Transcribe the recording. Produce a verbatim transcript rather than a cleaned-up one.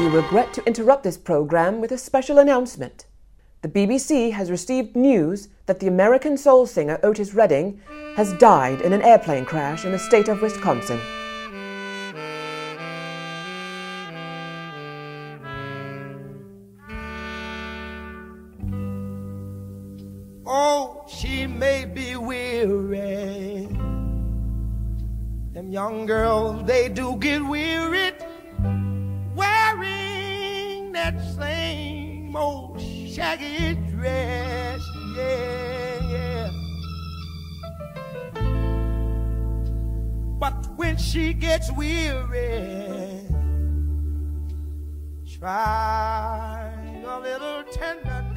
We regret to interrupt this program with a special announcement. The B B C has received news that the American soul singer Otis Redding has died in an airplane crash in the state of Wisconsin. Oh, she may be weary. Them young girls, they do get wearied wearing that same old shaggy dress, yeah, yeah. But when she gets weary, try a little tenderness.